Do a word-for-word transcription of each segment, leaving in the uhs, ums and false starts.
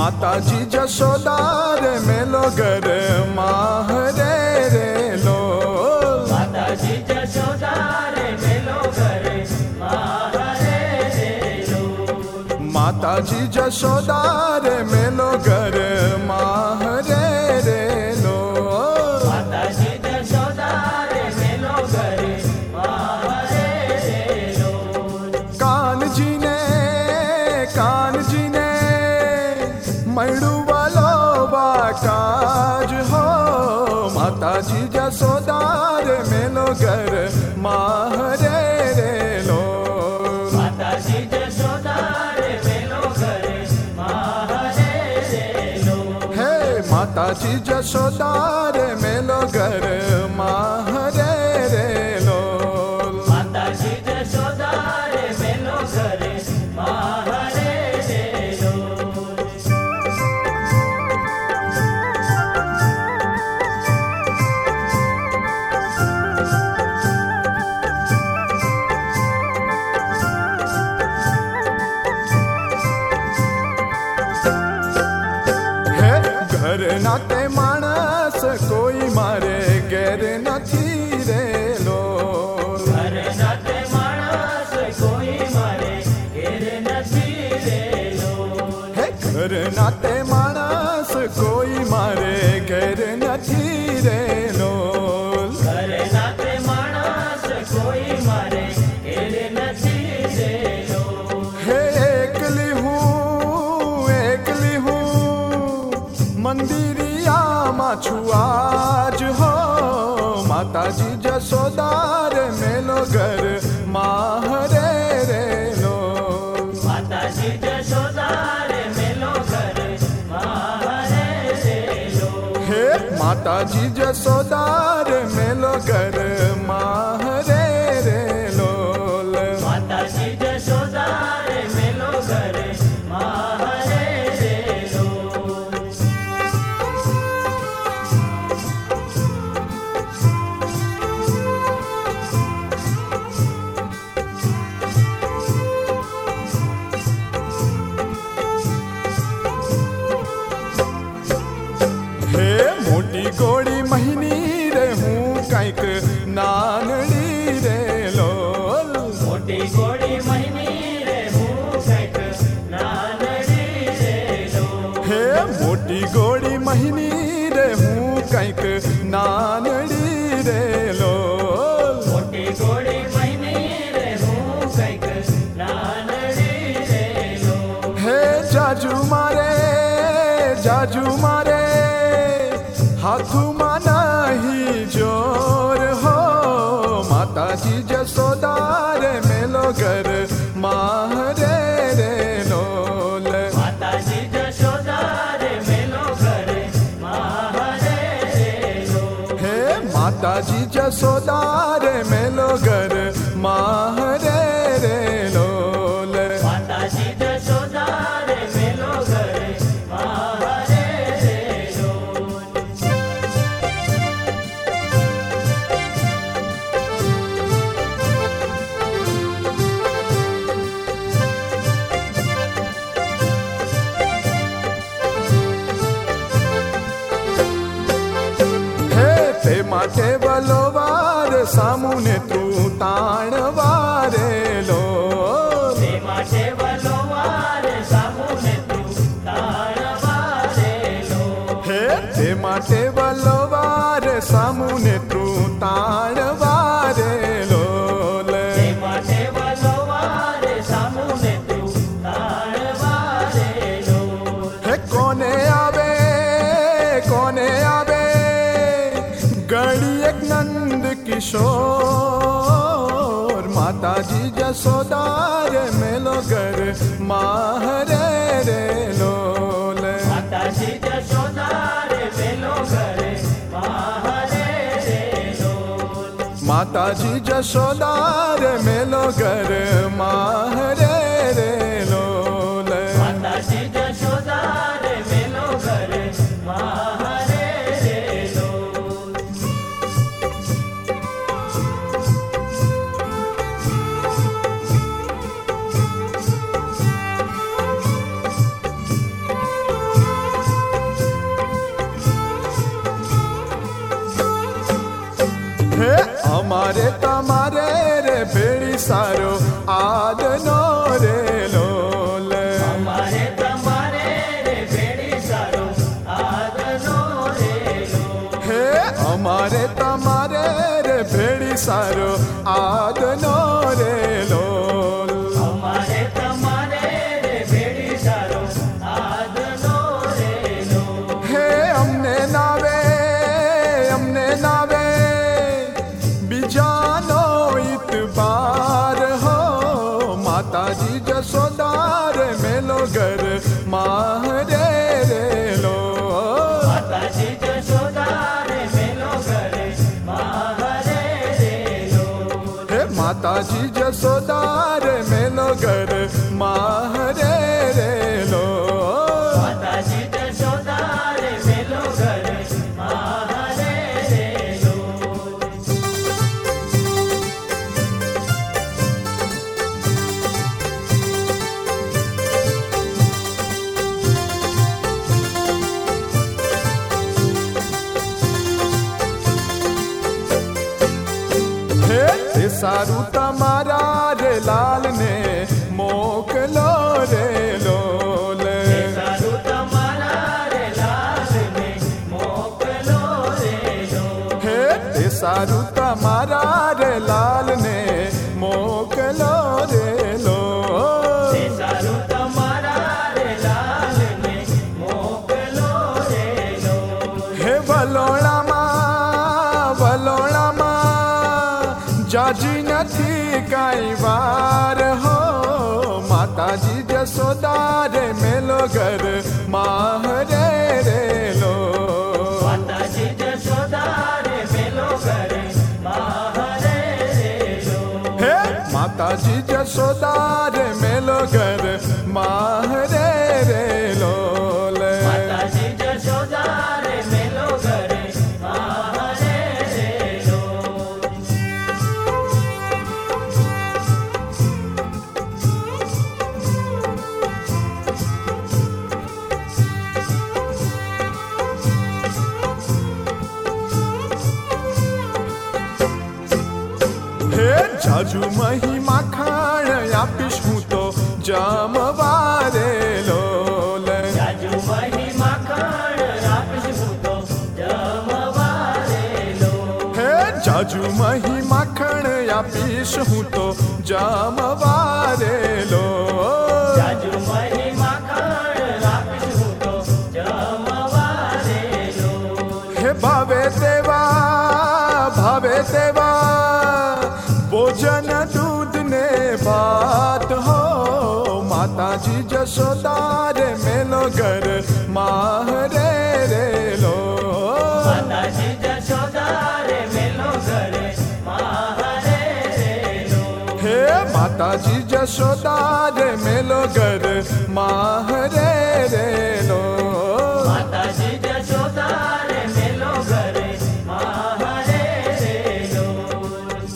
माता जी जसोदा रे मेलो घर माहरे रे लो। माता जी जसोदा रे मेलो घर माहरे रे लो। माता जी जसोदा रे मेलो घर माहरे रे लो। माता जी जसोदा रे मेलो घर माहरे रे लो। कान जी ने कान जी ने मड़ू वालो बाकाज हो। माता जी जसोदा रे मेलो घर माहरे रे लो। माता जी जसोदा रे मेलो घर माहरे रे लो। हे माता जी जसोदा रे मेलो घर माहरे रे लो। माता जी जसोदा रे मेलो घर माहरे रे लो। हे घर नाते मानस कोई मारे गैर नथी रे लो। घर नाते माणस कोई मारे घेर नथी रे लो। हे घर नाते मानस कोई मारे गैर नथी रे लो। घर नाते माणस कोई मारे घेर नथी रे लो। हे एकली हूँ एकली हूँ मंदिरिया माछु आज हो। माता जी जसोदा रे मेलो घर माहरे रे लो। माता जी जसोदा रे मेलो घर माहरे रे लो। हे माता जी जसोदा रे मेलो घर माहरे रे लोल। माता जी जसोदा रे मेलो घर माहरे रे लो। हे मोटी गोड़ी महीनी रे हूँ कैक नानड़ी रे लोल। मोटी गोड़ी महीनी रे हूँ कैक नानड़ी रे लो। हे मोटी गोड़ी महीनी रे हूँ कैक नानड़ी रे लोल। मोटी गोड़ी महीनी रे हूँ कैक नानड़ी रे लो। हे जाजू मारे जाजू मारे हाथू माना ही जोर हो। माता जी जसोदा रे मेलो घर माहरे रे लोल। माता जी जसोदा रे मेलो घर माहरे रे लो। हे माता जी जसोदा रे मेलो घर माहरे रे लोल। माता जी जसोदा रे मेलो घर माहरे रे लो। हे ते माटे बलोवार सामुने तू ताण वारे लो। ते माटे वलोवार सामुने तू ताणवारे लो। हे ते माटे बलोवार सामुने तू ताण वारे लोल। ते माटे वलोवार सामुने तू ताणवारे लो। हे कोने आवे कोने आवे गड़ी एक नंद किशोर। माता जी जसोदा रे मेलो घर माहरे रे लोल। माता जी जसोदा रे मेलो घर माहरे रे लो। माता जी जसोदा रे मेलो घर माहरे रे लोल। माता जी जसोदा रे मेलो घर माहरे रे लो। આદનો રે લોલ અમારે તમારે રે ભેળી સારો આદનો રે લોલ હે અમારે તમારે રે ભેળી સારો આદનો રે લોલ અમારે તમારે રે ભેળી સારો આદનો રે લોલ હે અમને નાવે અમને નાવે બીજાનો ઇતબાર હો માતાજી જશોદાર મેલો ઘર માહરે રે લો માતાજી જશોદારે મેલો ઘરે માહરે રે લોલ હે માતાજી જશોદાર મેલો ઘર માહરે રે લો માતાજી જશોદારે મેલો ઘરે માહરે રે લોલ હે તે સારું તમારા રે લાલને મોકલો રે લોલ સારું તમારા રે લાલને મોકલો રે લોલ હે તે સારું તમારા રે લાલને મોકલો રે લો તે સારું તમારા રે લાલને મોકલો રે લોલ હે વલોણામાં વલોણામાં જાજી નથી કાંઈ વાર હો માતાજી જશોદાર મેલો ઘર માહરે રે લો માતાજી જશોદારે મેલો ઘરે માહરે રે લોલ હે માતાજી જશોદાર મેલો ઘર માહરે રે લોલ માતાજી જશોદારે મેલો ઘરે માહરે રે લોલ હે જાજુ મહી માખણ આપીશ હું તો જમવારે લોલ જાજુ મહી માખણ આપીશ હું તો જમવારે લોલ હે જાજુ મહી માખણ આપીશ હું તો જમવારે લો જાજુ મહી માખણ આપીશ હું તો જમવારે લોલ હે ભાવે તેવા ભાવે તેવા ભોજન દૂધ ને ભાત હો માતાજી જશોદાર મેલો ઘર માહરે રે લો માતાજી જશોદારે મેલો ઘરે માહરે રે લોલ હે માતાજી જશોદાર મેલો ઘર માહરે રે લો માતાજી જશોદારે મેલો ઘરે માહરે રે લોલ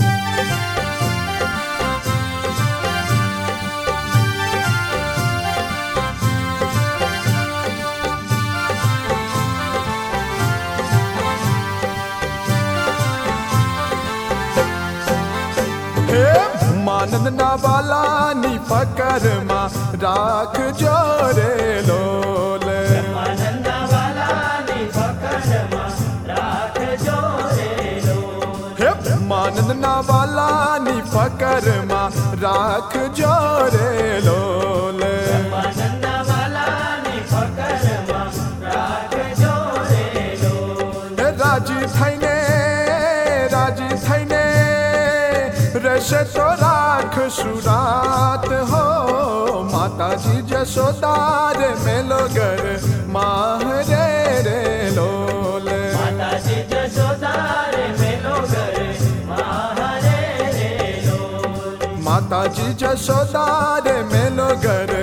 હે માનંદના વાલાની પકરમાં રાખજો રે લોલ આનંદા વાલાની પકડમાં રાખજો રે લોલ હે માનંદના વાલાની પકરમાં રાખજો રે લોલ આનંદા વાલાની પકડમાં રાખજો રે લોલ હે રાજી થઈને રાજી થઈને રહેશે તો રાખશું રાત હો માતાજી જશોદાર મેલો ઘર માહરે રે લોલ માતાજી જશોદારે મેલો ઘરે માહરે રે લોલ માતાજી જશોદાર મેલો ઘર